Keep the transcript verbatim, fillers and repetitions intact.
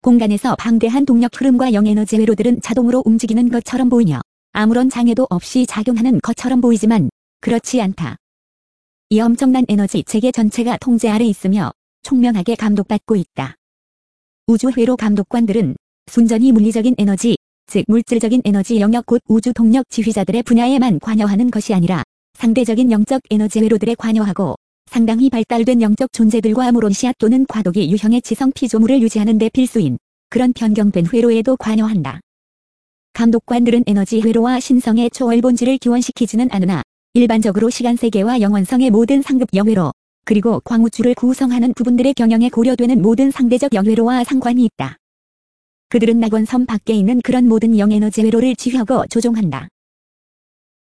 공간에서 방대한 동력 흐름과 영에너지 회로들은 자동으로 움직이는 것처럼 보이며 아무런 장애도 없이 작용하는 것처럼 보이지만 그렇지 않다. 이 엄청난 에너지 체계 전체가 통제 아래 있으며 총명하게 감독받고 있다. 우주 회로 감독관들은 순전히 물리적인 에너지, 즉 물질적인 에너지 영역 곧 우주 동력 지휘자들의 분야에만 관여하는 것이 아니라 상대적인 영적 에너지 회로들에 관여하고 상당히 발달된 영적 존재들과 아무론시아 또는 과도기 유형의 지성 피조물을 유지하는 데 필수인 그런 변경된 회로에도 관여한다. 감독관들은 에너지 회로와 신성의 초월 본질을 기원시키지는 않으나 일반적으로 시간세계와 영원성의 모든 상급 영회로 그리고 광우주를 구성하는 부분들의 경영에 고려되는 모든 상대적 영회로와 상관이 있다. 그들은 낙원섬 밖에 있는 그런 모든 영에너지 회로를 지휘하고 조종한다.